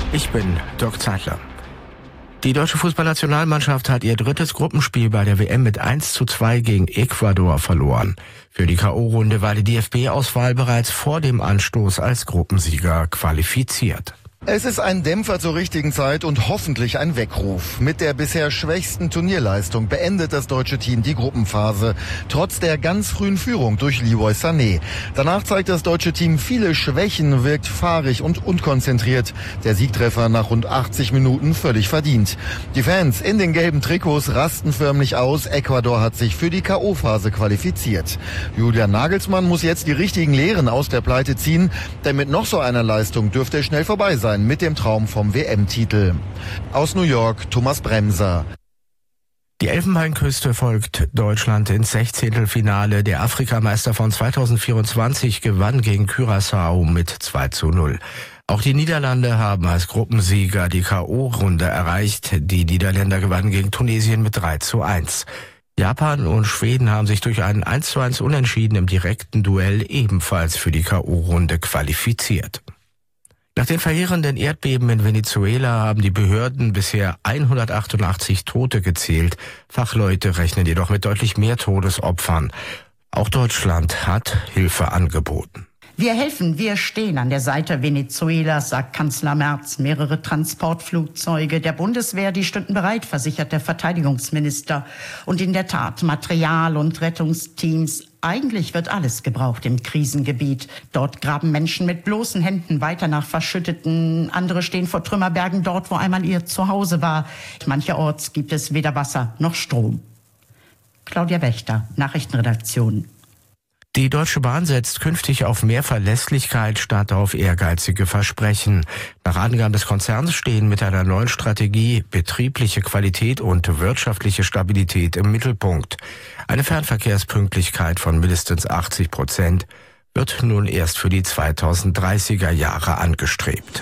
Ich bin Dirk Zeitler. Die deutsche Fußballnationalmannschaft hat ihr drittes Gruppenspiel bei der WM mit 1:2 gegen Ecuador verloren. Für die K.O.-Runde war die DFB-Auswahl bereits vor dem Anstoß als Gruppensieger qualifiziert. Es ist ein Dämpfer zur richtigen Zeit und hoffentlich ein Weckruf. Mit der bisher schwächsten Turnierleistung beendet das deutsche Team die Gruppenphase, trotz der ganz frühen Führung durch Leroy Sané. Danach zeigt das deutsche Team viele Schwächen, wirkt fahrig und unkonzentriert. Der Siegtreffer nach rund 80 Minuten völlig verdient. Die Fans in den gelben Trikots rasten förmlich aus. Ecuador hat sich für die K.O.-Phase qualifiziert. Julian Nagelsmann muss jetzt die richtigen Lehren aus der Pleite ziehen, denn mit noch so einer Leistung dürfte es schnell vorbei sein mit dem Traum vom WM-Titel. Aus New York, Thomas Bremser. Die Elfenbeinküste folgt Deutschland ins 16. Der Afrikameister von 2024 gewann gegen Curaçao mit 2:0. Auch die Niederlande haben als Gruppensieger die K.O.-Runde erreicht. Die Niederländer gewannen gegen Tunesien mit 3:1. Japan und Schweden haben sich durch einen 1:1 Unentschieden im direkten Duell ebenfalls für die K.O.-Runde qualifiziert. Nach den verheerenden Erdbeben in Venezuela haben die Behörden bisher 188 Tote gezählt. Fachleute rechnen jedoch mit deutlich mehr Todesopfern. Auch Deutschland hat Hilfe angeboten. Wir helfen, wir stehen an der Seite Venezuelas, sagt Kanzler Merz. Mehrere Transportflugzeuge der Bundeswehr, die stünden bereit, versichert der Verteidigungsminister. Und in der Tat, Material und Rettungsteams. Eigentlich wird alles gebraucht im Krisengebiet. Dort graben Menschen mit bloßen Händen weiter nach Verschütteten. Andere stehen vor Trümmerbergen dort, wo einmal ihr Zuhause war. Mancherorts gibt es weder Wasser noch Strom. Claudia Wächter, Nachrichtenredaktion. Die Deutsche Bahn setzt künftig auf mehr Verlässlichkeit statt auf ehrgeizige Versprechen. Nach Angaben des Konzerns stehen mit einer neuen Strategie betriebliche Qualität und wirtschaftliche Stabilität im Mittelpunkt. Eine Fernverkehrspünktlichkeit von mindestens 80% wird nun erst für die 2030er Jahre angestrebt.